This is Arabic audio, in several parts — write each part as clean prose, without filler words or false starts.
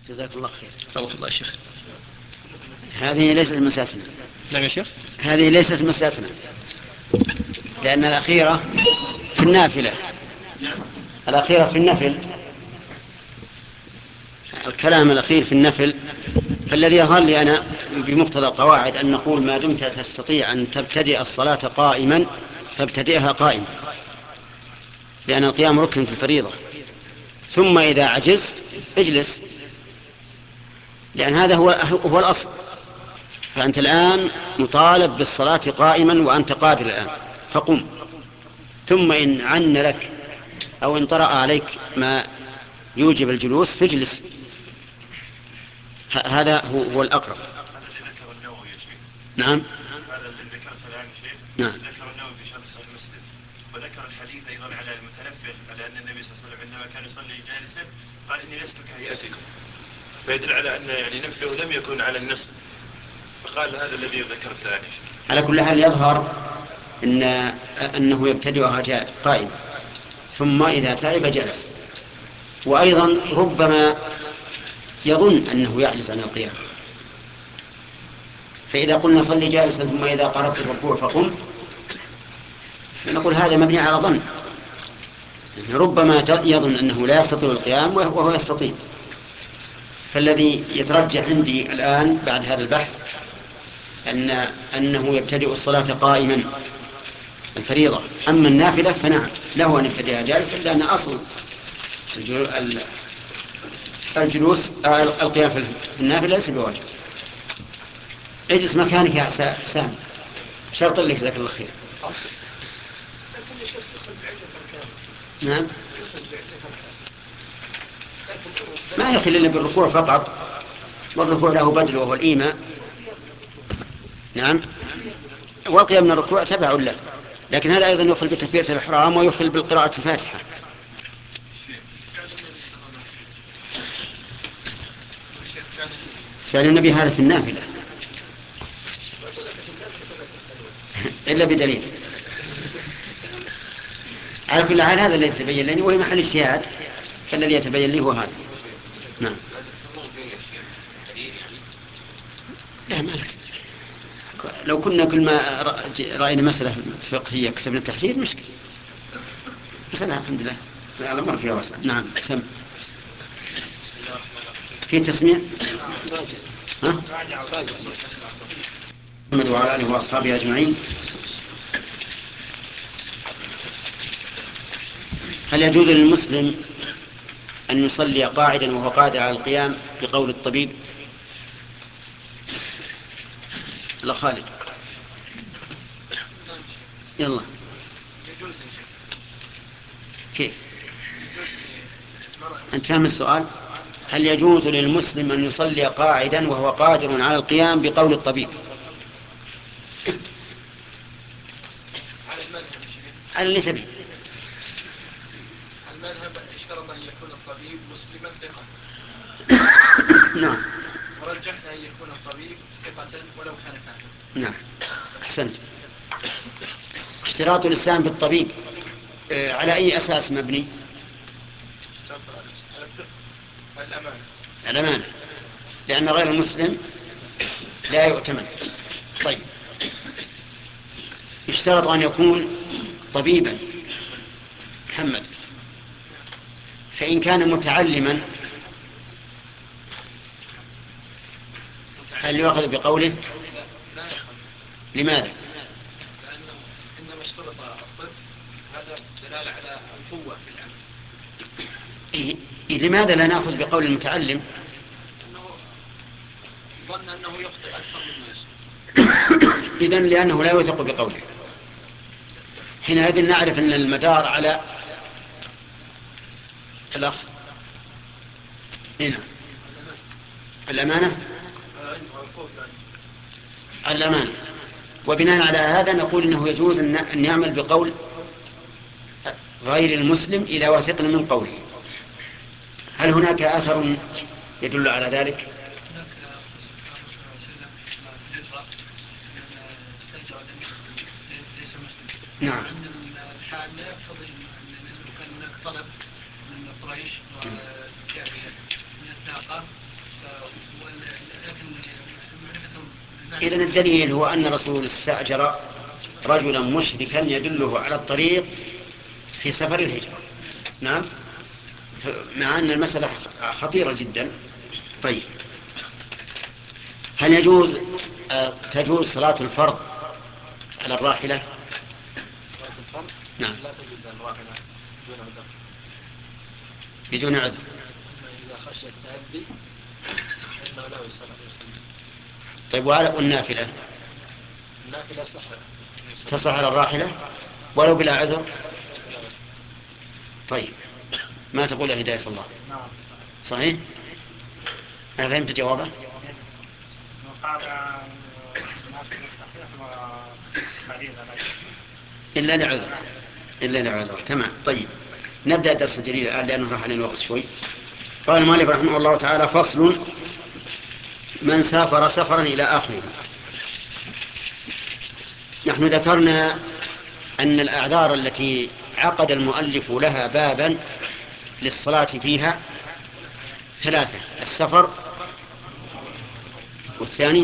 جزاك الله خير. رحمك الله يا شيخ. هذه ليست مسألتنا. نعم يا شيخ. هذه ليست مسألتنا، لأن الأخيرة في النافلة. الأخيرة في النفل، الكلام الأخير في النفل. فالذي يظهر لي أنا بمقتضى القواعد أن نقول ما دمت تستطيع أن تبتدئ الصلاة قائما فابتدئها قائما، لأن القيام ركن في الفريضة. ثم إذا عجزت اجلس، لأن هذا هو الأصل. فأنت الآن مطالب بالصلاة قائما وأنت قادر الآن، فقم. ثم إن عن لك أو إن طرأ عليك ما يوجب الجلوس فاجلس. هذا هو الأقرب. هذا اللي ذكر النووي يا شيخ. نعم. هذا اللي ذكرته الآن يا شيخ. نعم. ذكر النووي في شرح صحيح مسلم، وذكر الحديث أيضا على المتنفل، على أن النبي صلى الله عليه وسلم عندما كان يصلي جالسا قال إني لست كهيئتكم، فيدل على أن يعني نفله لم يكن على النصف، فقال هذا الذي ذكرته الآن يا شيخ. على كل حال يظهر أنه يبتدئها قائما، ثم إذا تعب جلس. وأيضا ربما يظن أنه يعجز عن القيام، فإذا قلنا صلي جالسا ثم إذا قربت الركوع فقم، نقول هذا مبني على ظن. ربما يظن أنه لا يستطيع القيام وهو يستطيع. فالذي يترجح عندي الآن بعد هذا البحث أنه يبتدئ الصلاة قائما الفريضة. أما النافلة فنعم له أن يبتدئها جالسا، لأن أصل الجلوس القيام في النافلة ليس بواجب. اجلس مكانك يا حسام، شرط لك جزاك الله خير. نعم. ما يخل إلا بالركوع فقط، والركوع له بدل وهو الإيماء. نعم. والقيام من الركوع تبع له، لكن هذا أيضا يخل بتكبيرة الإحرام ويخل بالقراءة الفاتحة. فعل النبي هذا في النافلة إلا بدليل. على كل حال هذا الذي يتبين لي وهي محل اجتهاد، فالذي يتبين لي هو هذا. نعم. لا ما لو كنا كل ما رأينا مسألة فقهية كتبنا التحرير مشكلة، بس أنا الحمد لله على مر فيها واسع. نعم. سم في تسمية. ها؟ محمد وعلى آله وأصحابه أجمعين. هل يجوز للمسلم أن يصلي قاعدا وهو قادر على القيام بقول الطبيب؟ لا خالد يلا. كيف أنت فاهم السؤال؟ هل يجوز للمسلم أن يصلي قاعدا وهو قادر على القيام بقول الطبيب؟ على اللي تبي. المذهب اشترط أن يكون الطبيب مسلما ثقة. نعم. ورجحنا أن يكون الطبيب ثقة ولو كان كافرا. نعم أحسنت. اشتراط الإسلام في الطبيب على أي أساس مبني؟ الأمانة، لأن غير المسلم لا يؤتمن. طيب اشترط أن يكون طبيبا محمد، فإن كان متعلما هل يؤخذ بقوله؟ لماذا؟ لأنه إنما اشترط الطب، هذا دلالة على القوة في العمل. لماذا لا نأخذ بقول المتعلم؟ أنه ظن أنه يخطئ أكثر مما يصيب. إذن لأنه لا يوثق بقوله. حينئذ نعرف أن المدار على الأخ هنا الأمانة، الأمانة. وبناء على هذا نقول إنه يجوز أن يعمل بقول غير المسلم إذا وثقنا من قوله. هل هناك أثر يدل على ذلك؟ نعم. الحال لا يقتضي أنه كان هناك طلب من قريش والجارية من الناقة إذن الدليل هو أن الرسول استأجر رجلا مشركا يدله على الطريق في سفر الهجرة. نعم، مع أن المسألة خطيرة جدا. طيب، هل تجوز صلاة الفرض على الراحلة؟ صلاة الفرض نعم، لا تجوز على الراحلة بدون عذر. بدون عذر. أما إذا خشي التأذي فإنه لا يصلي. طيب، والنافلة النافلة صح تصح على الراحلة ولو بلا عذر؟ طيب، ما تقول يا هداية الله؟ نعم صحيح. أنا فهمت جوابه. وقال النافلة صحيح وفريضة إلا لعذر، إلا لعذر. تمام. طيب، نبدأ الدرس الجديد الآن لأنه راح علينا الوقت شوي. قال المؤلف رحمه الله تعالى: فصل: من سافر سفرا إلى آخره. نحن ذكرنا أن الأعذار التي عقد المؤلف لها بابا للصلاة فيها 3: السفر، والثاني،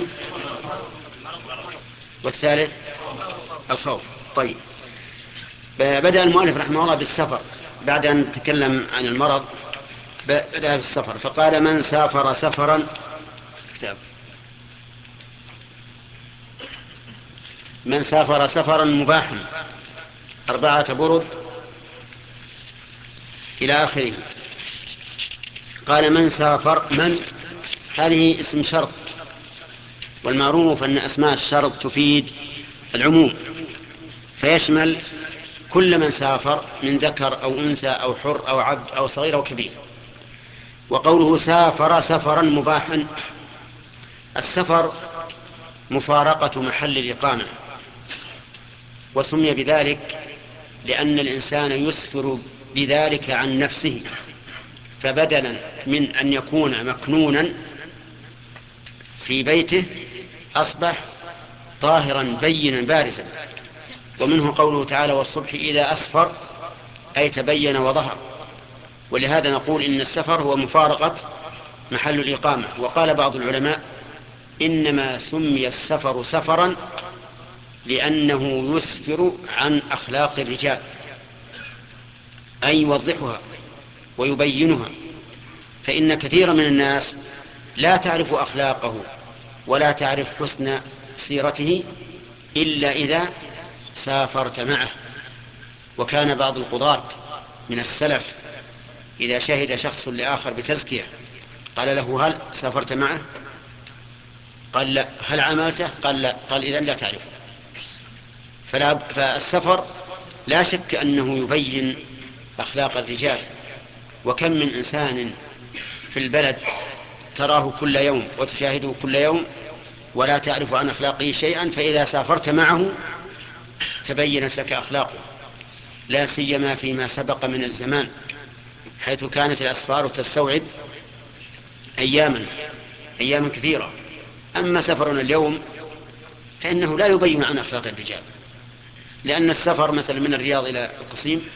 والثالث الخوف. طيب، بدأ المؤلف رحمه الله بالسفر بعد أن تكلم عن المرض. بدأ بالسفر فقال: من سافر سفرا، كتاب، من سافر سفرا مباحا 4 برد إلى آخره. قال: من سافر، من هذه اسم شرط، والمعروف أن أسماء الشرط تفيد العموم، فيشمل كل من سافر من ذكر أو أنثى أو حر أو عبد أو صغير أو كبير. وقوله سافر سفرا مباحا، السفر مفارقة محل الإقامة، وسمي بذلك لأن الإنسان يسفر بذلك عن نفسه، فبدلا من أن يكون مكنونا في بيته أصبح ظاهرا بينا بارزا. ومنه قوله تعالى: والصبح إذا أسفر، أي تبين وظهر. ولهذا نقول إن السفر هو مفارقة محل الإقامة. وقال بعض العلماء: إنما سمي السفر سفرا لأنه يسفر عن أخلاق الرجال، أي يوضحها ويبينها. فإن كثيرا من الناس لا تعرف أخلاقه ولا تعرف حسن سيرته إلا إذا سافرت معه. وكان بعض القضاة من السلف إذا شهد شخص لآخر بتزكية قال له: هل سافرت معه؟ قال: لا. هل عملته؟ قال: لا. قال: إذن لا تعرفه. فالسفر لا شك أنه يبين أخلاق الرجال. وكم من إنسان في البلد تراه كل يوم وتشاهده كل يوم ولا تعرف عن أخلاقه شيئا، فإذا سافرت معه تبينت لك أخلاقه، لا سيما فيما سبق من الزمان، حيث كانت الأسفار تستوعب أياما كثيرة. أما سفرنا اليوم فإنه لا يبين عن أخلاق الرجال، لأن السفر مثلا من الرياض إلى القصيم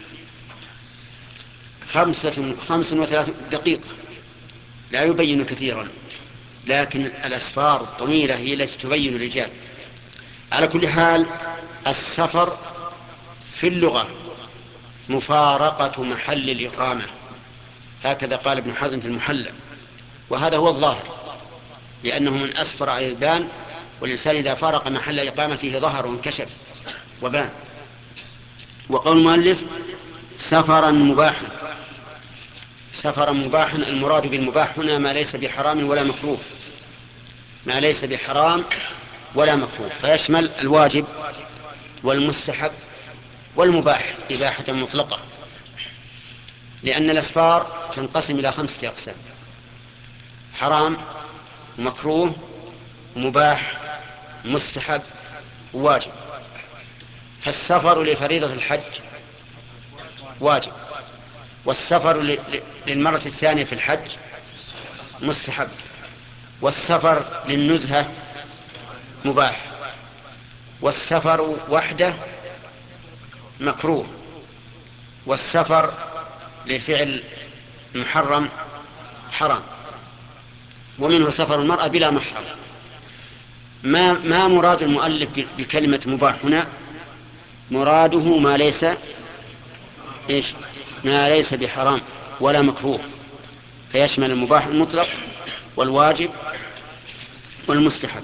35 دقيقة، لا يبين كثيرا، لكن الأسفار الطويلة هي التي تبين الرجال. على كل حال، السفر في اللغة مفارقة محل الإقامة، هكذا قال ابن حزم في المحلى، وهذا هو الظاهر، لأنه من أسفر أيضان، والإنسان إذا فارق محل إقامته ظهر وانكشف وبان. وقول المؤلف سفرا مباحا، سفرا مباحا، المراد بالمباح هنا ما ليس بحرام ولا مكروه، ما ليس بحرام ولا مكروه، فيشمل الواجب والمستحب والمباح إباحة مطلقة، لأن الأسفار تنقسم إلى 5 أقسام: حرام، مكروه، مباح، مستحب، واجب. فالسفر لفريضة الحج واجب، والسفر للمرة الثانية في الحج مستحب، والسفر للنزهة مباح، والسفر وحده مكروه، والسفر لفعل محرم حرام. ومنه سفر المرأة بلا محرم. ما مراد المؤلف بكلمة مباح هنا؟ مراده ما ليس إيش؟ ما ليس بحرام ولا مكروه، فيشمل المباح المطلق والواجب والمستحب.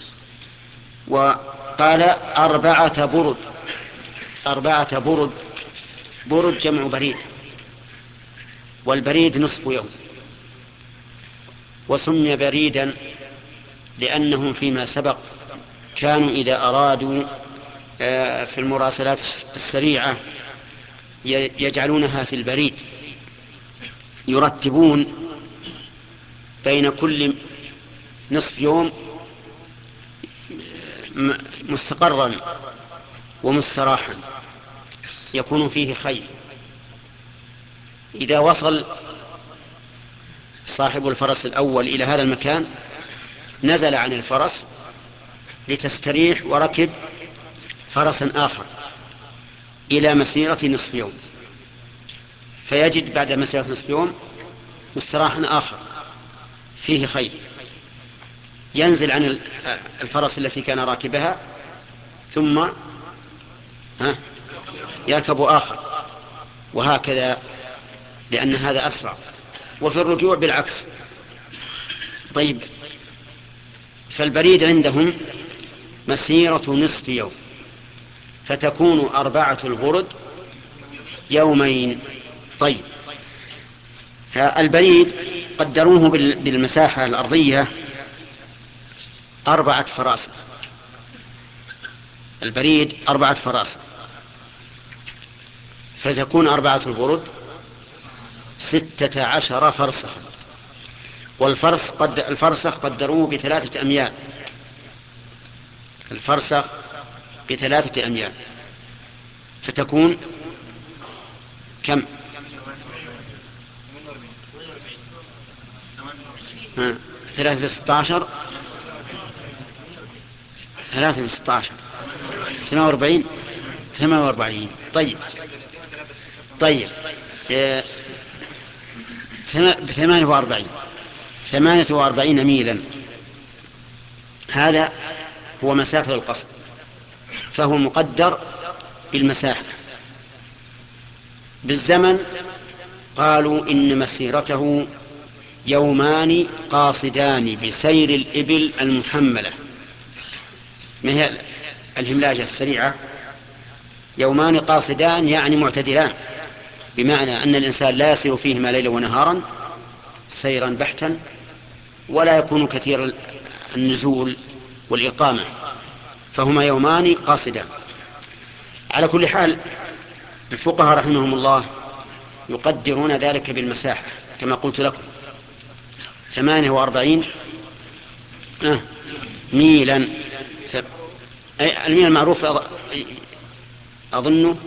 وقال 4 برد. 4 برد، برد جمع بريد، والبريد نصف يوم. وسمي بريدا لأنهم فيما سبق كانوا إذا أرادوا في المراسلات السريعة يجعلونها في البريد، يرتبون بين كل نصف يوم مستقرا ومستراحا يكون فيه خير. إذا وصل صاحب الفرس الأول إلى هذا المكان نزل عن الفرس لتستريح وركب فرسا آخر إلى مسيرة نصف يوم، فيجد بعد مسيرة نصف يوم مستراحا آخر فيه خير، ينزل عن الفرس التي كان راكبها ثم يركب آخر، وهكذا، لأن هذا أسرع. وفي الرجوع بالعكس. طيب، فالبريد عندهم مسيرة نصف يوم، فتكون 4 البرد يومين. طيب، البريد قدروه بالمساحة الأرضية 4 فراسخ. البريد 4 فراسخ، فتكون 4 البرد 16 فرسخا. الفرسخ قدروه ب3 أميال. الفرسخ ب3 أميال، فتكون كم؟ 3 في 16 3 في 16 48. 48. طيب 48 ميلا. هذا هو مسافة القصر، فهو مقدر بالمساحة. بالزمن قالوا إن مسيرته يومان قاصدان بسير الإبل المحملة، ما هي الهملاجة السريعة. يومان قاصدان يعني معتدلان، بمعنى أن الإنسان لا يسير فيهما ليلا ونهارا سيرا بحتا، ولا يكون كثير النزول والإقامة، فهما يومان قاصدان. على كل حال، الفقهاء رحمهم الله يقدرون ذلك بالمساحة كما قلت لكم، 48 ميلا. الميل المعروف أظنه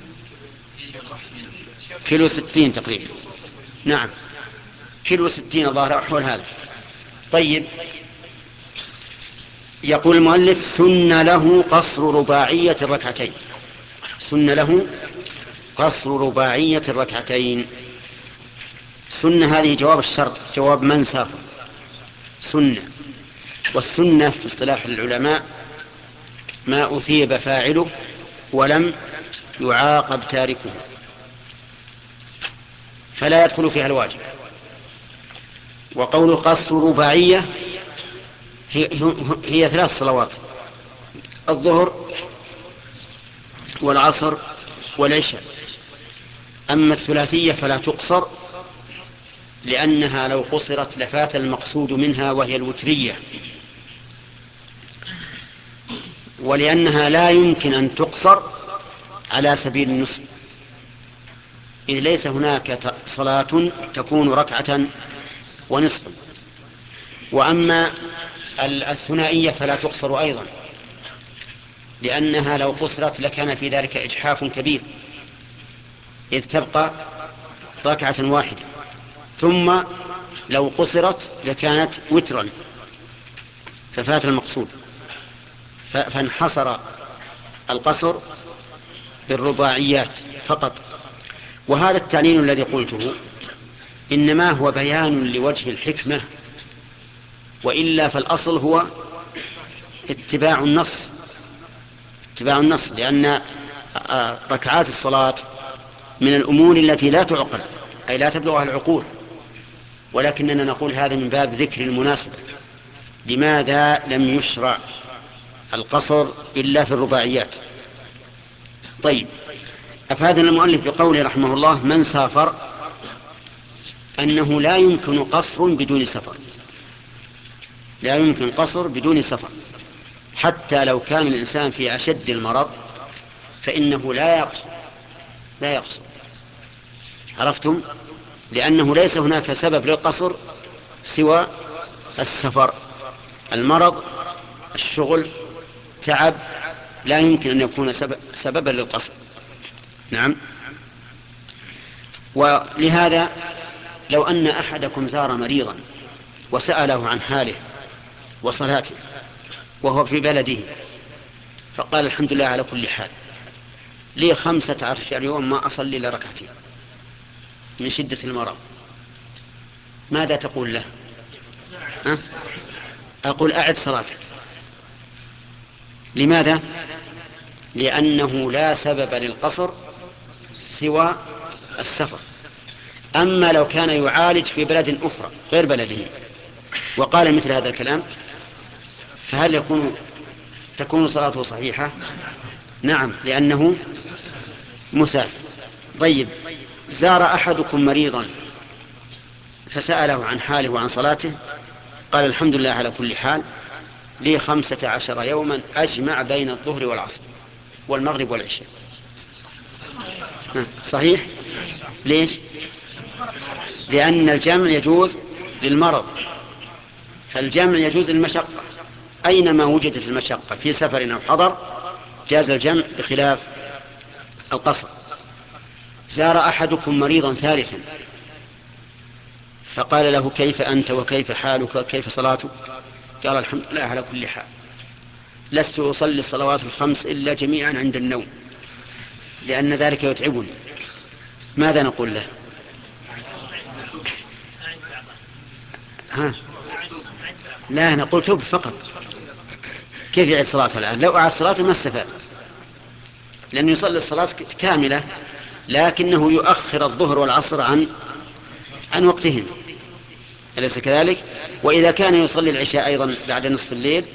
كيلو 60 تقريبا. نعم، كيلو 60 الظاهر حول هذا. طيب، يقول المؤلف: سن له قصر رباعية الركعتين. سن له قصر رباعية الركعتين. سن هذه جواب الشرط، جواب من سافر. سنة. والسنة في اصطلاح العلماء ما أثيب فاعله ولم يعاقب تاركه، فلا يدخل فيها الواجب. وقول قصر رباعية هي 3 صلوات: الظهر والعصر والعشاء. أما الثلاثية فلا تقصر، لأنها لو قصرت لفات المقصود منها وهي الوترية، ولأنها لا يمكن أن تقصر على سبيل النصف، إذ ليس هناك صلاة تكون ركعة ونصفا. وأما الثنائية فلا تقصر أيضا، لأنها لو قصرت لكان في ذلك إجحاف كبير، إذ تبقى ركعة واحدة، ثم لو قصرت لكانت وترا ففات المقصود. فانحصر القصر بالرباعيات فقط. وهذا التعليل الذي قلته إنما هو بيان لوجه الحكمة، وإلا فالأصل هو اتباع النص، اتباع النص، لأن ركعات الصلاة من الأمور التي لا تعقل، أي لا تبلغها العقول، ولكننا نقول هذا من باب ذكر المناسبة. لماذا لم يشرع القصر إلا في الرباعيات؟ طيب، أفادنا المؤلف بقوله رحمه الله من سافر أنه لا يمكن قصر بدون سفر، لا يمكن قصر بدون سفر، حتى لو كان الإنسان في أشد المرض فإنه لا يقصر، لا يقصر. عرفتم؟ لأنه ليس هناك سبب للقصر سوى السفر، المرض، الشغل، تعب، لا يمكن أن يكون سببا للقصر. نعم. ولهذا لو أن أحدكم زار مريضا وسأله عن حاله وصلاته وهو في بلده فقال الحمد لله على كل حال، لي 15 يوم ما أصلي إلا ركعتين من شدة المرض، ماذا تقول له؟ أقول أعد صلاتك. لماذا؟ لأنه لا سبب للقصر سوى السفر. أما لو كان يعالج في بلد أخرى غير بلده وقال مثل هذا الكلام فهل تكون صلاته صحيحة؟ نعم، لأنه مسافر. طيب، زار أحدكم مريضا فسأله عن حاله وعن صلاته قال الحمد لله على كل حال، لي 15 يوما أجمع بين الظهر والعصر والمغرب والعشاء. صحيح؟ ليش؟ لأن الجمع يجوز للمرض، فالجمع يجوز للمشقة، أينما وجدت المشقة في سفر أو حضر جاز الجمع بخلاف القصر. زار أحدكم مريضا ثالثا فقال له كيف أنت وكيف حالك كيف صلاتك؟ قال الحمد لله على كل حال، لست أصلي الصلوات الخمس إلا جميعا عند النوم لأن ذلك يتعبني. ماذا نقول له؟ لا، نقول توب فقط. كيف يعيد صلاته الآن؟ لو أعاد صلاته ما استفاد، لأنه يصلي الصلاة كاملة لكنه يؤخر الظهر والعصر عن وقتهم، أليس كذلك؟ وإذا كان يصلي العشاء أيضا بعد نصف الليل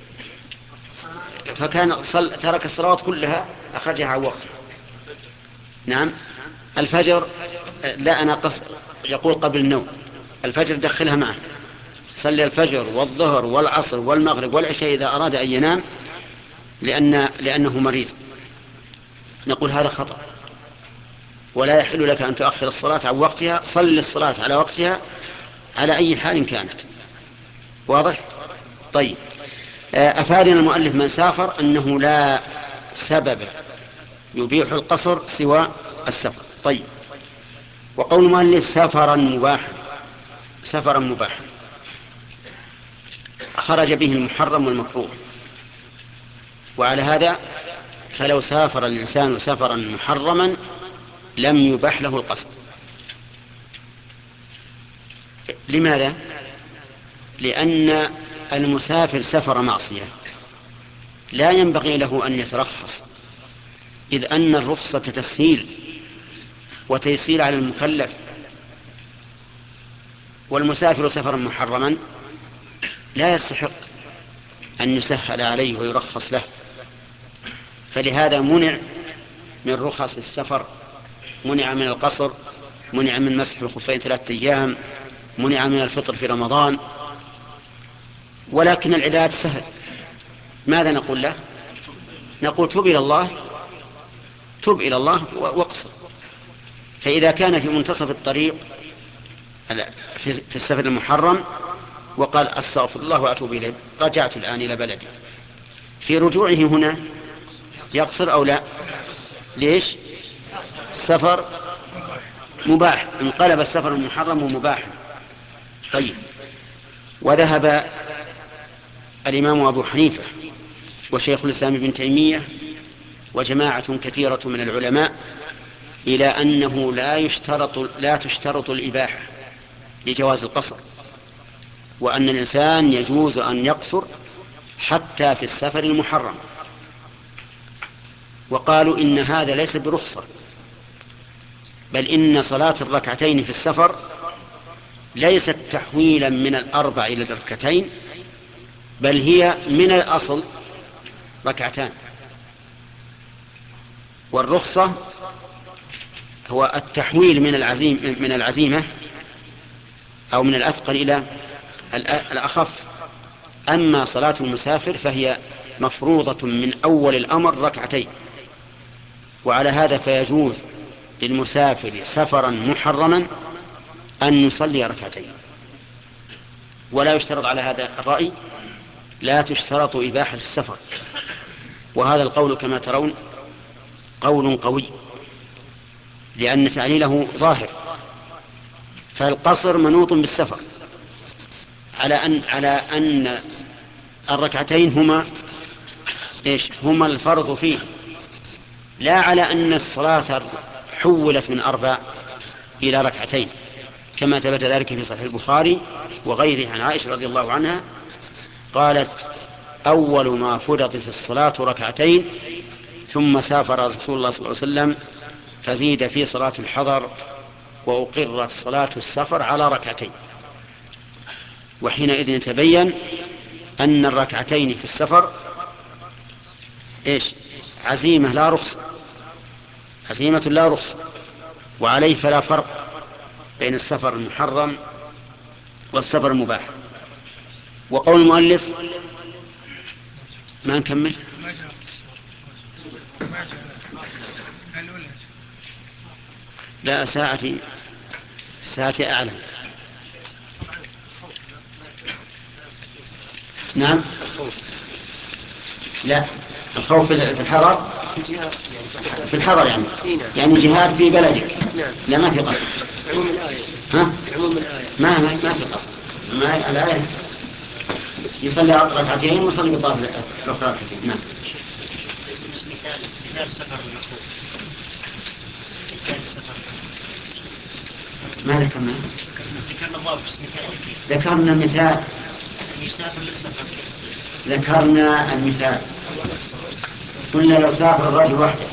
فكان ترك الصلوات كلها أخرجها عن وقتها. نعم. الفجر لا، أنا يقول قبل النوم، الفجر دخلها معه، صلي الفجر والظهر والعصر والمغرب والعشاء إذا أراد أن ينام لأنه مريض. نقول هذا خطأ، ولا يحل لك أن تؤخر الصلاة عن وقتها، صل الصلاة على وقتها على أي حال كانت. واضح؟ طيب، أفادنا المؤلف من سافر أنه لا سبب يبيح القصر سوى السفر. طيب، وقول المؤلف سفرا مباحا، سفرا مباحا خرج به المحرم والمكروه، وعلى هذا فلو سافر الإنسان سفرا محرما لم يباح له القصد. لماذا؟ لأن المسافر سفر معصية لا ينبغي له أن يترخص، إذ أن الرخصة تسهيل وتيسير على المكلف، والمسافر سفرا محرما لا يستحق أن يسهل عليه ويرخص له، فلهذا منع من رخص السفر، منع من القصر، منع من مسح الخفين 3 أيام، منع من الفطر في رمضان. ولكن العلاج سهل، ماذا نقول له؟ نقول تب إلى الله، تب إلى الله واقصر. فإذا كان في منتصف الطريق في السفر المحرم وقال أستغفر الله وأتوب إليه، رجعت الآن إلى بلدي، في رجوعه هنا يقصر أو لا؟ ليش؟ السفر مباح، انقلب السفر المحرم مباحا. طيب، وذهب الإمام أبو حنيفة وشيخ الإسلام ابن تيمية وجماعة كثيرة من العلماء إلى أنه لا تشترط الإباحة لجواز القصر، وأن الإنسان يجوز أن يقصر حتى في السفر المحرم. وقالوا إن هذا ليس برخصة، بل إن صلاة الركعتين في السفر ليست تحويلا من الأربع إلى الركعتين، بل هي من الأصل ركعتان. والرخصة هو التحويل من العزيمة أو من الأثقل إلى الأخف. أما صلاة المسافر فهي مفروضة من أول الأمر ركعتين. وعلى هذا فيجوز للمسافر سفرا محرما أن يصلي ركعتين. ولا يشترط على هذا الرأي، لا تشترط إباحة السفر. وهذا القول كما ترون قول قوي، لأن تعليله ظاهر. فالقصر منوط بالسفر على أن الركعتين هما الفرض فيه، لا على أن الصلاة حولت من 4 إلى ركعتين، كما ثبت ذلك في صحيح البخاري وغيره عن عائشة رضي الله عنها قالت: أول ما فرضت الصلاة ركعتين، ثم سافر رسول الله صلى الله عليه وسلم فزيد في صلاة الحضر، وأقرت صلاة السفر على ركعتين. وحينئذ يتبين أن الركعتين في السفر عزيمة لا رخصة، عزيمة لا رخصة، وعليه فلا فرق بين السفر المحرم والسفر المباح. وقول المؤلف ما نكمل. لا، ساعتي أعلم. نعم. لا، الخوف في الحضر، في الحضر يعني جهاد في بلدك. لا، ما في قصر. عموم الآية. ها؟ عموم الآية. ما في قصر. ما الآية يصلي ركعتين ويصلي بطاف الأخرى ركعتين. نعم. مثال السفر المخوف. مثال السفر. ما ذكرنا الله بس مثال. ذكرنا مثال. يسافر للسفر. ذكرنا المثال، قلنا لو سافر الرجل وحده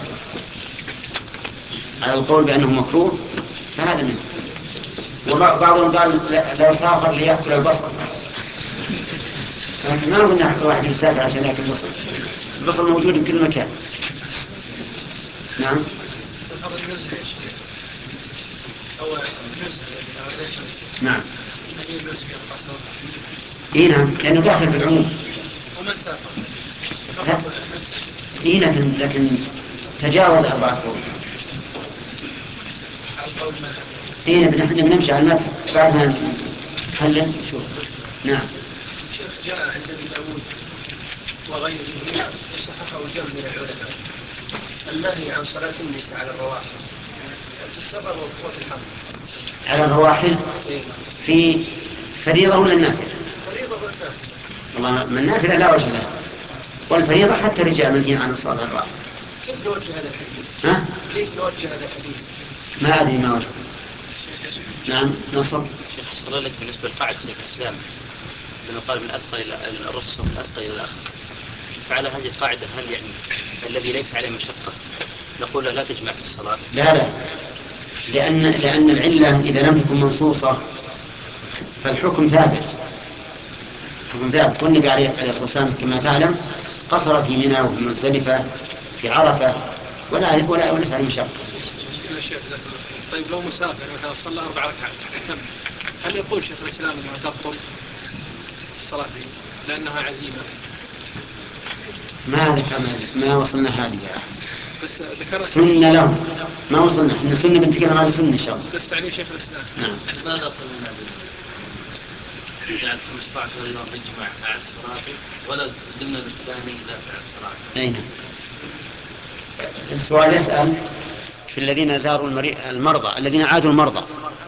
على القول بأنه مكروه فهذا منه. وبعضهم قال لو سافر ليأكل البصل، لكن ما قلنا واحد يسافر عشان يأكل البصل. البصل موجود في كل مكان. نعم. سفر النزل يا شيخ، أو النزل نعم. هل يجوز في القصر؟ اي نعم، لأنه داخل في العموم. ومن سافر؟ اي لكن تجاوز 4 فروض. اي نحن بنمشي على المذهب بعد ما نحلل شوف. نعم. شيخ، جاء عند ابن داود وغيره صححه جمع من العلماء النهي عن صلاة النساء على الرواحل في السفر وقوة الحمل. على الرواحل في فريضة ولا النافلة؟ فريضة ولا نافلة؟ والله من النافلة لا وجه لها، والفريضة حتى الرجال منهي عن الصلاة على الرواحل. كيف نوجه هذا الحديث؟ ها؟ كيف نوجه هذا الحديث؟ ما أدري ما وجه. نعم. نصر. شيخ حصل لك بالنسبة لقاعدة شيخ الإسلام لما قال من أثقل إلى الرخصة ومن أثقل إلى الأخف، فعلى هذه القاعدة هل يعني الذي ليس عليه مشقة نقول له لا تجمع في الصلاة؟ لا، لأن العلة إذا لم تكن منصوصة فالحكم ثابت. الحكم ثابت. والنبي عليه الصلاة والسلام كما تعلم قصر في منى وفي مزدلفة في عرفة ولا ليس عليه مشقة. طيب لو مسافر مثلا صلى 4 ركعات هل يقول شيخ الإسلام أنها تبطل الصلاة دي لأنها عزيمة؟ ما ذكرنا، ما وصلنا هذه يا أحد. بس ذكرنا سنة له ما وصلنا. احنا سنة بنتكلم على سنة إن شاء الله. بس تعني شيخ الإسلام. نعم. ماذا قلنا يعني 15 يوم يجمع بعد صلاته ولا قلنا الثاني لا بعد صلاته؟ أين السؤال يسأل في الذين زاروا المرضى، الذين عادوا المرضى،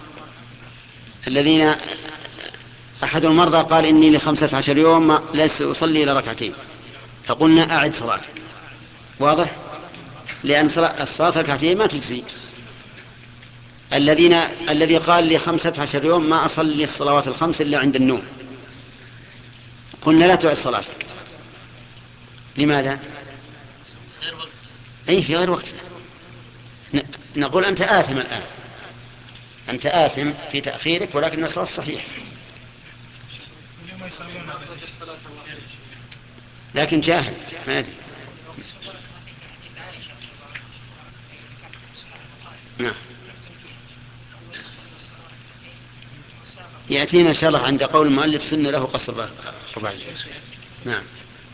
الذين أحد المرضى قال إني ل15 يوم لست أصلي إلى ركعتين، فقلنا أعد صلاتك. واضح؟ لأن الصلاة ركعتين ما تجزي. الذي قال ل15 يوم ما أصلي الصلوات الخمس إلا عند النوم، قلنا لا تعد صلاتك لماذا؟ غير وقت. أي في غير وقت. نقول أنت آثم الآن، أنت آثم في تأخيرك، ولكن الصلاة صحيح. لكن جاهل ما أدري. نعم. يأتينا إن شاء الله عند قول المؤلف سن له قصر رباعي. نعم.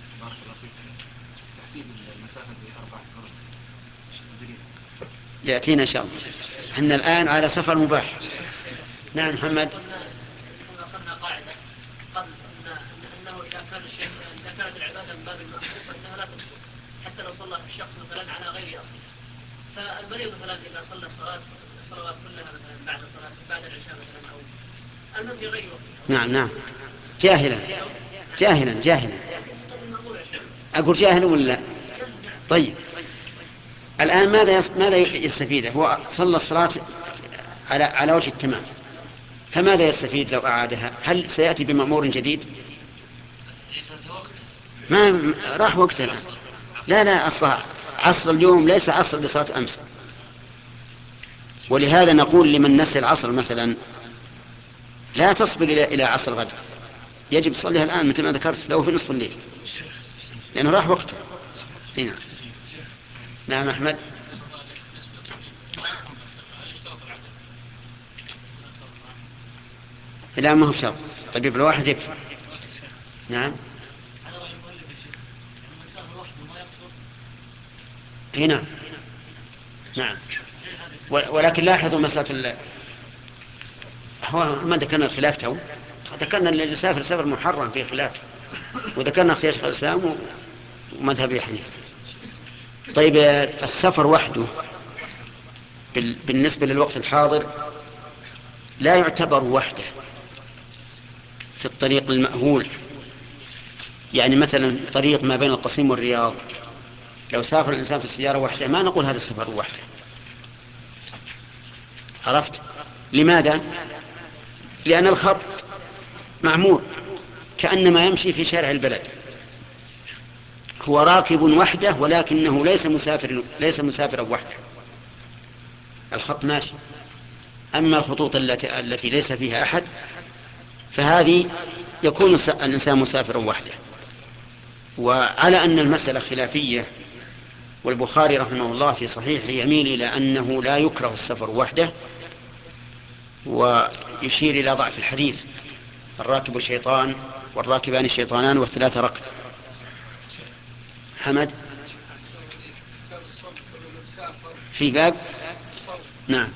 يأتينا إن شاء الله. احنا الآن على سفر مباح. نعم محمد. أخذنا قاعدة قبل أنه إذا كانت العبادة من باب المأمور فإنها لا تسقط حتى لو صلى الشخص مثلا على غير أصله. فالمريض مثلا إذا صلى الصلوات كلها مثلا بعد العشاء مثلا أو المهم في غير وقتها. نعم. جاهلا. أقول جاهل ولا لا؟ طيب الآن ماذا يستفيد؟ هو صلى الصلاة على وجه التمام، فماذا يستفيد لو أعادها؟ هل سيأتي بمأمور جديد؟ ما راح وقتها الآن. لا الصلاة عصر اليوم ليس عصر لصلاة أمس. ولهذا نقول لمن نسي العصر مثلا لا تصبر إلى عصر غد، يجب تصليها الآن مثل ما ذكرت لو في نصف الليل، لأنه راح وقته. هنا. نعم أحمد. لا ما هو شرط، طبيب الواحد يكفي. نعم. هنا. نعم. ولكن لاحظوا مسألة هو ما ذكرنا الخلاف تو، ذكرنا اللي يسافر سفر محرم فيه خلاف، وذكرنا اختيار شيخ الإسلام ومذهب أبي حنيفة. طيب السفر وحده بالنسبة للوقت الحاضر لا يعتبر وحده في الطريق المأهول. يعني مثلا طريق ما بين القصيم والرياض، لو سافر الإنسان في السيارة وحده ما نقول هذا السفر وحده. عرفت؟ لماذا؟ لأن الخط معمور كأنما يمشي في شارع البلد، هو راكب وحده ولكنه ليس مسافرا وحده، الخط ماشي. أما الخطوط التي ليس فيها أحد فهذه يكون الإنسان مسافرا وحده. وعلى أن المسألة خلافية، والبخاري رحمه الله في صحيحه يميل إلى أنه لا يكره السفر وحده، ويشير إلى ضعف الحديث الراكب شيطان والراكبان شيطانان والثلاثة ركب. حمد في باب. نعم.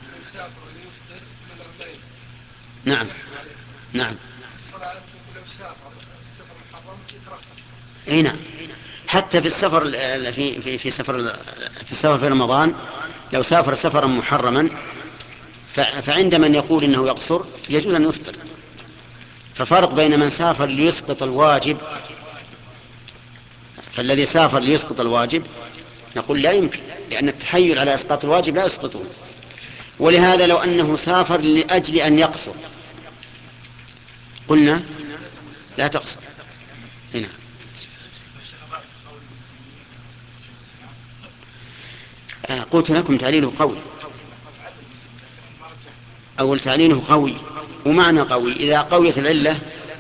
اي نعم. حتى في السفر في السفر في رمضان لو سافر سفرا محرما فعند من يقول انه يقصر يجوز ان يفطر. ففرق بين من سافر ليسقط الواجب، فالذي سافر ليسقط الواجب نقول لا يمكن، لأن التحيل على إسقاط الواجب لا يسقطه. ولهذا لو أنه سافر لأجل أن يقصر قلنا لا تقصر. هنا. قلت لكم تعليله قوي، أول تعليله قوي، ومعنى قوي إذا قويت العلة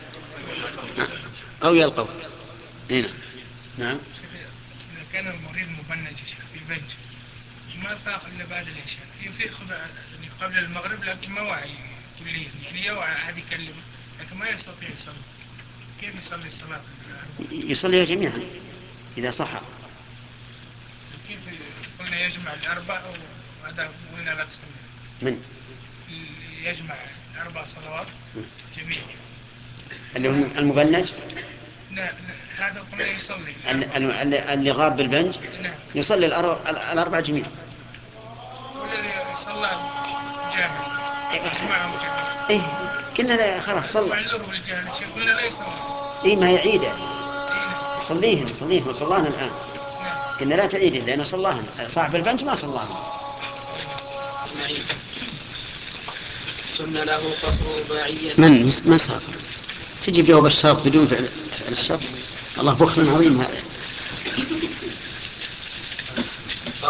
قوي القول. هنا. نعم. إذا كان المريض مبنج في البنج ما فاق إلا بعد العشاء يفيق يعني قبل المغرب، لكن ما وعي كليا، يعني يوعى أحد يكلم لكن ما يستطيع يصلي، كيف يصلي الصلاة؟ يصلي جميعا إذا صح. كيف قلنا يجمع الأربع وهذا قلنا لا تصلي من يجمع الأربع صلوات جميعا اللي هو المبنج؟ لا هذا قلنا يصلي اللي غاب بالبنج يصلي الأربع جميعا. والذي صلى جاهل معهم جاهل. إيه قلنا لا خلاص صلى. معذور بالجاهل قلنا لا يصلي. إيه ما يعيده. صليهم صلاهن الآن. قلنا لا تعيده لأنه صلاهن. صاحب البنج ما صلاهن. سن له قصر رباعية. من سافر تجي جواب الشرط بدون فعل الشرط. الله بخل عظيم هذا.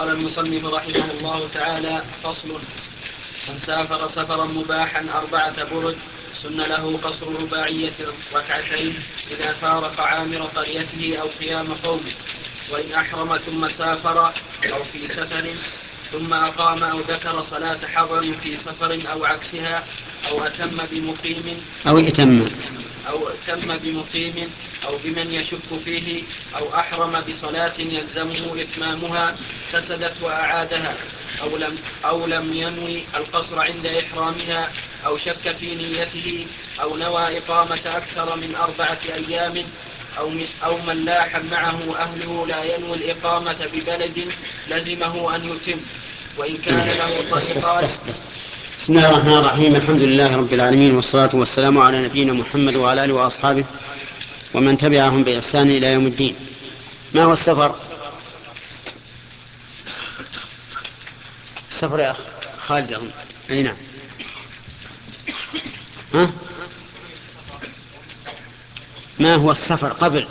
قال المصنف رحمه الله تعالى: فصل: من سافر سفرا مباحا 4 برد سن له قصر رباعية ركعتين إذا فارق عامر قريته أو خيام قومه، وإن أحرم ثم سافر أو في سفر ثم أقام أو ذكر صلاة حضر في سفر أو عكسها أو أتم بمقيم أو بمن يشك فيه أو أحرم بصلاة يلزمه إتمامها فسدت وأعادها أو لم ينوي القصر عند إحرامها أو شك في نيته أو نوى إقامة أكثر من 4 أيام أو من لاح معه أهله لا ينوي الإقامة ببلد لزمه أن يتم وإن كان له طريقان. بسم الله الرحمن الرحيم. الحمد لله رب العالمين، والصلاة والسلام على نبينا محمد وعلى آله وأصحابه ومن تبعهم بإحسان إلى يوم الدين. ما هو السفر؟ السفر يا أخ خالد أظن. أي نعم. ما هو السفر قبل؟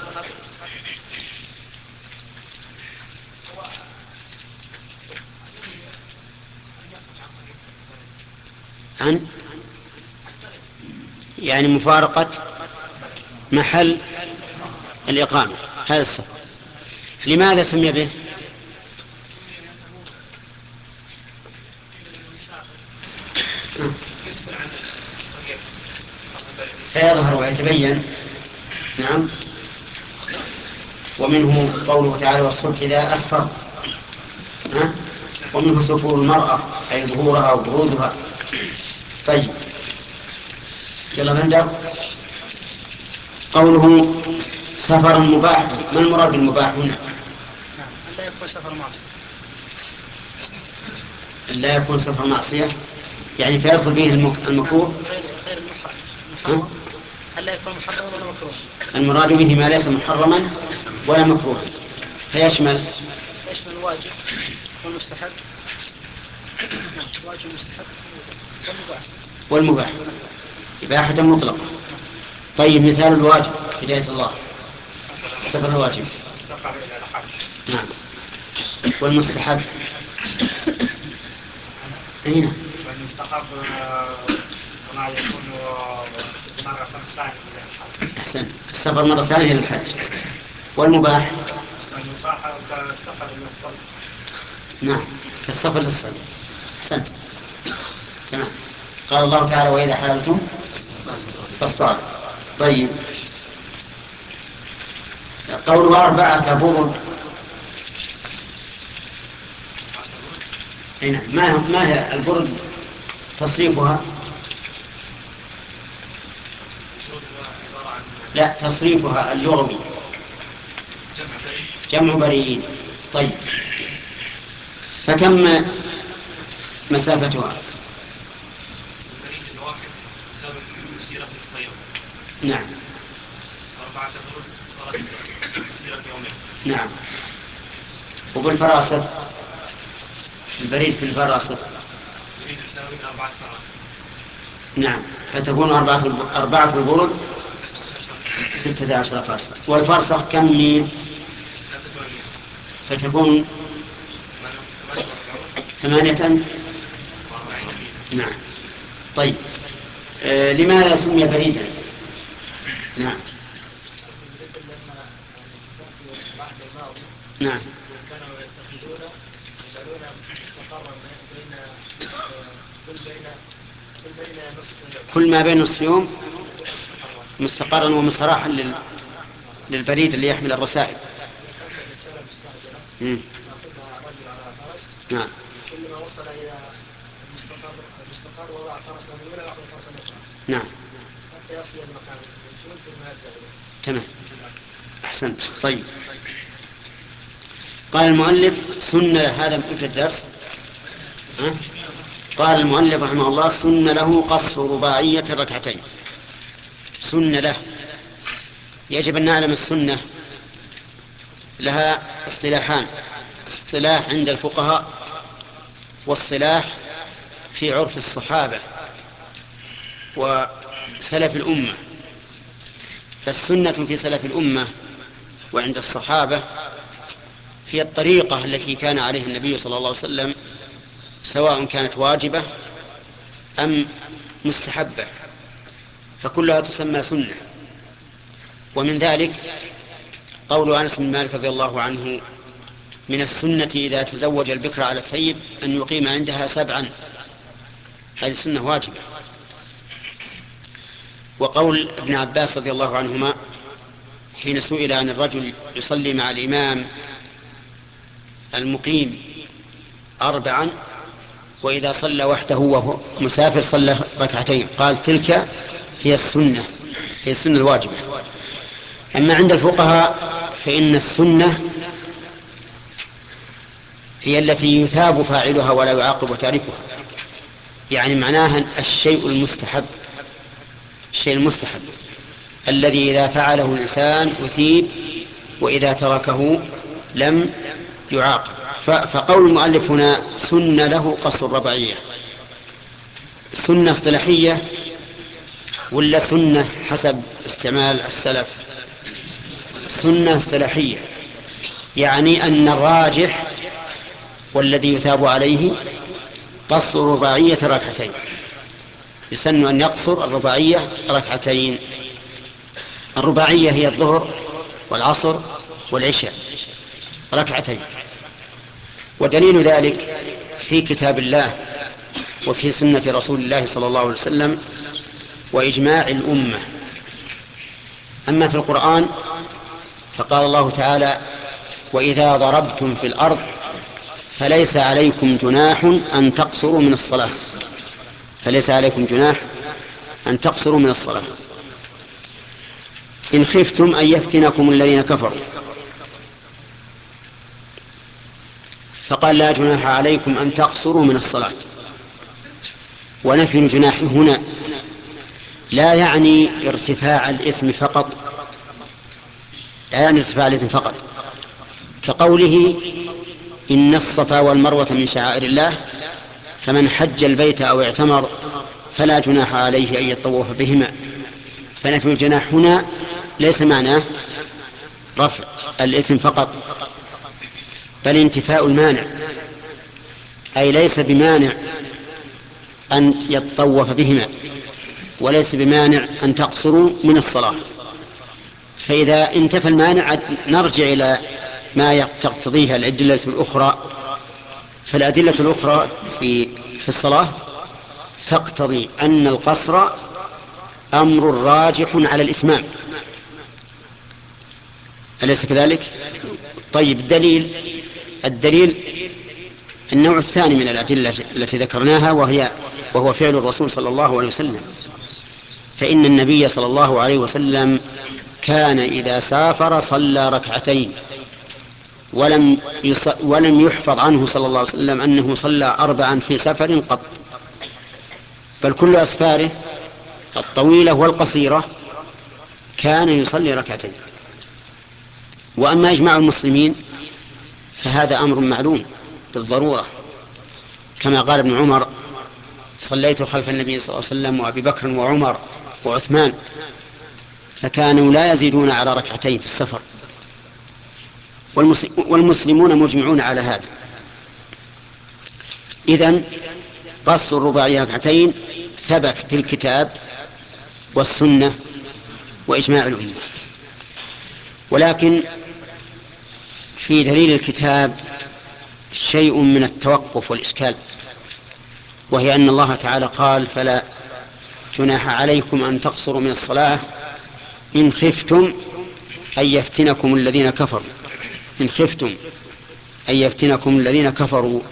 يعني مفارقة محل الإقامة، هذا السفر. لماذا سمي به؟ فيظهر ويتبين. نعم. ومنه قوله تعالى: والصبح إذا أسفر. ومنه سفور المرأة أي ظهورها وبروزها. طيب يلا نبدأ. قوله سفر مباح، ما المراد بالمباح هنا؟ لا يكون سفر معصية. لا يكون سفر معصية يعني فيدخل فيه المكروه غير المحرم. لا يكون محرما ولا مكروه. المراد به ما ليس محرما ولا مكروها، فيشمل الواجب والمستحب. الواجب والمستحب والمباح إباحة مطلقة. طيب مثال الواجب هداية الله، سفر الواجب. السفر إلى الحج. نعم. والمستحب أين؟ والمستحب ما يكون مرة ثانية إلى الحج. أحسنت، السفر مرة ثانية للحج. والمباح؟ المباح كالسفر إلى الصلاة. نعم، كالسفر للصلاة. أحسنت، تمام. قال الله تعالى: وإذا حللتم فاصطادوا. طيب قوله 4 برد، ما هي البرد تصريفها؟ لا، تصريفها اللغوي جمع بريد. طيب فكم مسافتها؟ البريد الواحد يساوي مسيرة نصف يوم. نعم. 4 برد صارت مسيرة يومين. نعم. وبالفراصة البريد في الفراصة البريد يساوي 4 فراسخ. نعم، فتكون 4 البرد 16 فرسخ. والفرسخ كم ميل؟ فتكون 48. نعم. طيب لماذا سمي بريدا؟ نعم. نعم. كانوا يتخذون يجعلون مستقرا بين كل ما بين نصف يوم مستقرا ومستراحا للبريد اللي يحمل الرسائل. رسالة مستعجلة يأخذها رجل على فرس. نعم. كلما وصل إلى المستقر وضع فرسا الأولى يأخذ فرسا أخرى. نعم. حتى يصل إلى مكان الوصول ثم يرجع إليه. تمام. أحسنت. طيب قال المؤلف سن هذا في الدرس. قال المؤلف رحمه الله: سن له قصر رباعية ركعتين. سن له، يجب أن نعلم السنة لها اصطلاحان: اصطلاح عند الفقهاء واصطلاح في عرف الصحابة وسلف الأمة. فالسنة في سلف الأمة وعند الصحابة هي الطريقة التي كان عليها النبي صلى الله عليه وسلم، سواء كانت واجبة أم مستحبة، فكلها تسمى سنة. ومن ذلك قول أنس بن مالك رضي الله عنه: من السنة إذا تزوج البكر على الثيب أن يقيم عندها 7. هذه سنة واجبة. وقول ابن عباس رضي الله عنهما حين سئل عن الرجل يصلي مع الإمام المقيم 4 وإذا صلى وحده وهو مسافر صلى 2 قال: تلك هي السنة، هي السنة الواجبة. أما عند الفقهاء فإن السنة هي التي يثاب فاعلها ولا يعاقب تاركها، يعني معناها الشيء المستحب، الشيء المستحب الذي إذا فعله الإنسان أثيب وإذا تركه لم يعاقب. فقول المؤلف هنا سنة له قصر الرباعية، سنة اصطلاحية ولا سنة حسب استعمال السلف؟ سنة اصطلاحية، يعني أن الراجح والذي يثاب عليه قصر رباعية 2، يسن أن يقصر الرباعية 2. الرباعية هي الظهر والعصر والعشاء 2. ودليل ذلك في كتاب الله وفي سنة رسول الله صلى الله عليه وسلم وإجماع الأمة. أما في القرآن فقال الله تعالى: وإذا ضربتم في الأرض فليس عليكم جناح أن تقصروا من الصلاة، فليس عليكم جناح أن تقصروا من الصلاة إن خفتم أن يفتنكم الذين كفروا. فقال: لا جناح عليكم أن تقصروا من الصلاة. ونفي الجناح هنا لا يعني ارتفاع الإثم فقط، لا يعني ارتفاع الإثم فقط، كقوله: إن الصفا والمروة من شعائر الله فمن حج البيت أو اعتمر فلا جناح عليه أن يطوف بهما. فنفي الجناح هنا ليس معناه رفع الإثم فقط، بل انتفاء المانع، أي ليس بمانع أن يطوف بهما، وليس بمانع أن تقصروا من الصلاة. فإذا انتفى المانع نرجع إلى ما تقتضيه الأدلة الأخرى. فالأدلة الأخرى في الصلاة تقتضي أن القصر أمر راجح على الإتمام، أليس كذلك؟ طيب، الدليل النوع الثاني من الأدلة التي ذكرناها، وهو فعل الرسول صلى الله عليه وسلم. فإن النبي صلى الله عليه وسلم كان إذا سافر صلى 2، ولم يحفظ عنه صلى الله عليه وسلم أنه صلى 4 في سفر قط، بل كل أسفاره الطويلة والقصيرة كان يصلي 2. وأما إجماع المسلمين فهذا أمر معلوم بالضرورة، كما قال ابن عمر: صليت خلف النبي صلى الله عليه وسلم وأبي بكر وعمر وعثمان فكانوا لا يزيدون على 2 في السفر. والمسلمون مجمعون على هذا. إذن قصر الرباعية 2 ثبت في الكتاب والسنة وإجماع الأمة. ولكن في دليل الكتاب شيء من التوقف والإشكال، وهي أن الله تعالى قال: فلا جناح عليكم أن تقصروا من الصلاة إن خفتم أن يفتنكم الذين كفروا. إن خفتم أن يفتنكم الذين كفروا،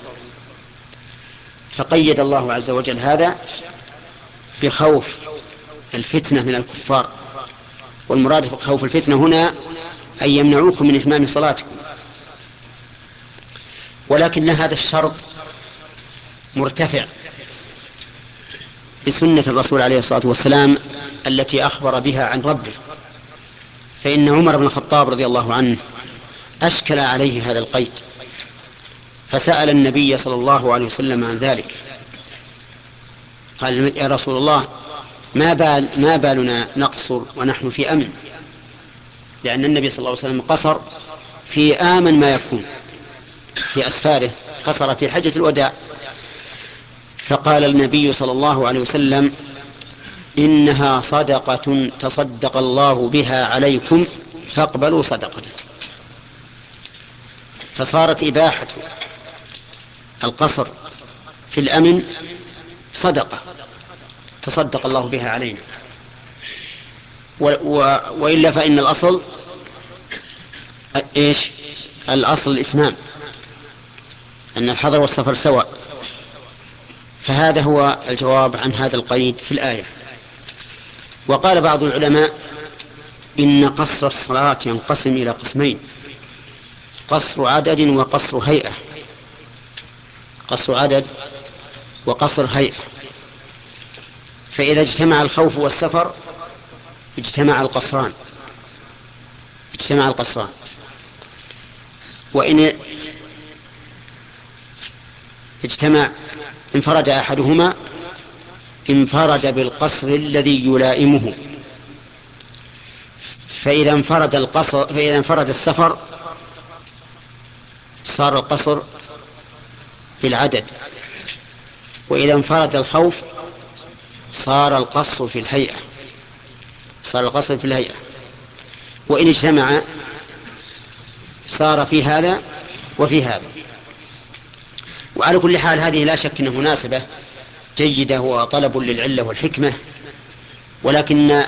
فقيد الله عز وجل هذا بخوف الفتنة من الكفار. والمراد بخوف الفتنة هنا أن يمنعوكم من إتمام صلاتكم. ولكن هذا الشرط مرتفع بسنة الرسول عليه الصلاة والسلام التي أخبر بها عن ربه. فإن عمر بن الخطاب رضي الله عنه أشكل عليه هذا القيد، فسأل النبي صلى الله عليه وسلم عن ذلك. قال: يا رسول الله، ما بالنا نقصر ونحن في أمن؟ لأن النبي صلى الله عليه وسلم قصر في آمن ما يكون، في أسفاره، قصر في حجة الوداع، فقال النبي صلى الله عليه وسلم: إنها صدقة تصدق الله بها عليكم فاقبلوا صدقته. فصارت إباحة القصر في الأمن صدقة تصدق الله بها علينا، وإلا فإن الأصل إيش؟ الأصل الإتمام، أن الحضر والسفر سواء. فهذا هو الجواب عن هذا القيد في الآية. وقال بعض العلماء إن قصر الصلاة ينقسم إلى قسمين: قصر عدد وقصر هيئة. قصر عدد وقصر هيئة. فإذا اجتمع الخوف والسفر اجتمع القصران، وإن اجتمع انفرد أحدهما انفرد بالقصر الذي يلائمه. فإذا انفرد السفر صار القصر بالعدد، وإذا انفرد الخوف صار القصر في الهيئة. وإن اجتمع صار في هذا وفي هذا. وعلى كل حال هذه لا شك أنها مناسبة جيدة وطلب للعلة والحكمة، ولكن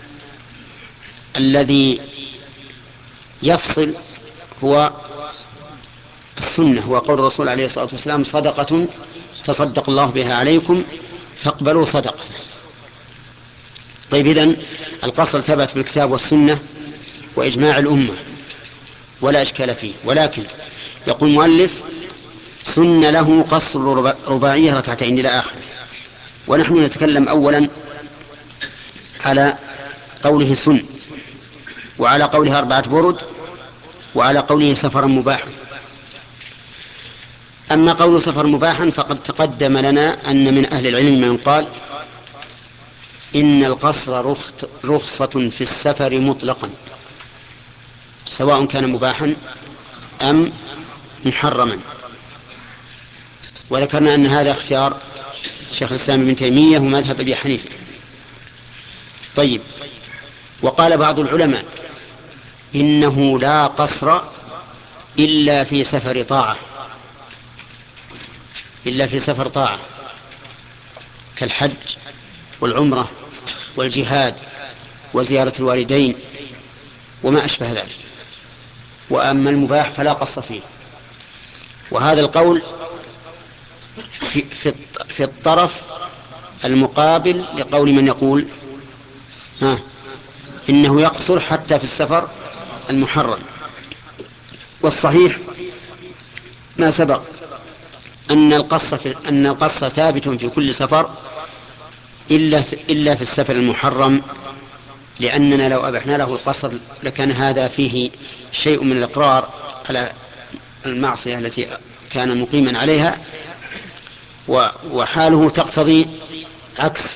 الذي يفصل هو السنة، هو قول الرسول عليه الصلاة والسلام: صدقة تصدق الله بها عليكم فاقبلوا صدقة. طيب، إذن القصر ثبت بالكتاب والسنة وإجماع الأمة ولا إشكال فيه، ولكن يقول المؤلف: سن له قصر رباعية ركعتين إلى آخره. ونحن نتكلم أولا على قوله سن، وعلى قوله 4 برد، وعلى قوله سفرا مباحا. أما قول سفر مباحا فقد تقدم لنا أن من أهل العلم من قال إن القصر رخصة في السفر مطلقا، سواء كان مباحا أم محرما. وذكرنا أن هذا اختيار شيخ الإسلام ابن تيمية ومذهب أبي حنيفة. طيب، وقال بعض العلماء إنه لا قصر إلا في سفر طاعة، كالحج والعمرة والجهاد وزيارة الوالدين وما أشبه ذلك. وأما المباح فلا قصر فيه. وهذا القول في الطرف المقابل لقول من يقول إنه يقصر حتى في السفر المحرم. والصحيح ما سبق أن القصر ثابت في كل سفر إلا في السفر المحرم، لأننا لو أبحنا له القصر لكان هذا فيه شيء من الإقرار على المعصية التي كان مقيما عليها، وحاله تقتضي عكس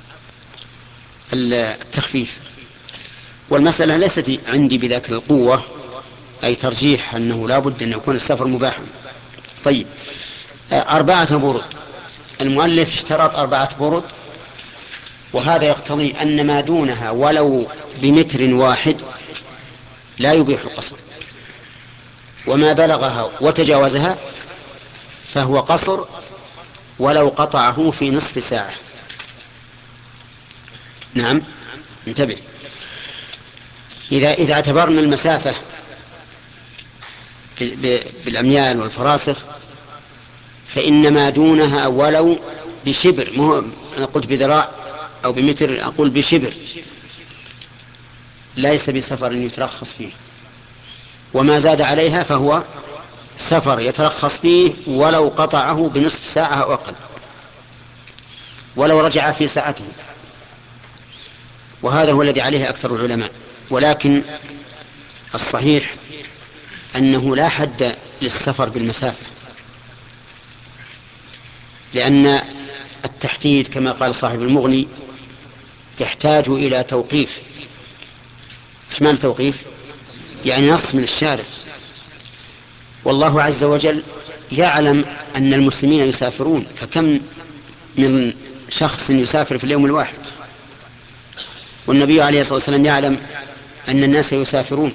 التخفيف. والمسألة ليست عندي بذاك القوة، أي ترجيح أنه لا بد أن يكون السفر مباحا. طيب، 4 برد. المؤلف اشترط 4 برد، وهذا يقتضي أن ما دونها ولو بمتر واحد لا يبيح القصر، وما بلغها وتجاوزها فهو قصر ولو قطعه في نصف ساعة. نعم، انتبه، إذا اعتبرنا المسافة بالأميال والفراسخ فإن ما دونها ولو بشبر، أنا قلت بذراع أو بمتر، أقول بشبر، ليس بسفر يترخص فيه. وما زاد عليها فهو سفر يترخص فيه ولو قطعه بنصف ساعة أو أقل، ولو رجع في ساعته. وهذا هو الذي عليه أكثر العلماء. ولكن الصحيح أنه لا حد للسفر بالمسافة، لأن التحديد كما قال صاحب المغني يحتاج إلى توقيف. ايش معنى توقيف؟ يعني نص من الشارع، والله عز وجل يعلم أن المسلمين يسافرون، فكم من شخص يسافر في اليوم الواحد. والنبي عليه الصلاة والسلام يعلم أن الناس يسافرون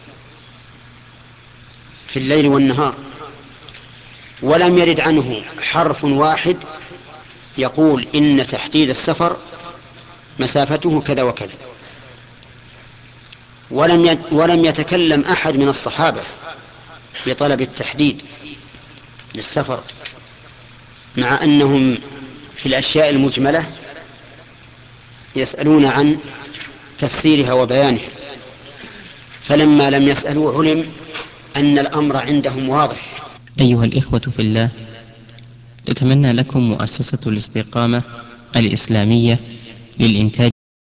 في الليل والنهار، ولم يرد عنه حرف واحد يقول إن تحديد السفر مسافته كذا وكذا. ولم يتكلم أحد من الصحابة بطلب التحديد للسفر، مع أنهم في الأشياء المجملة يسألون عن تفسيرها وبيانها، فلما لم يسألوا علم أن الأمر عندهم واضح. أيها الإخوة في الله، تتمنى لكم مؤسسة الاستقامة الإسلامية للإنتاج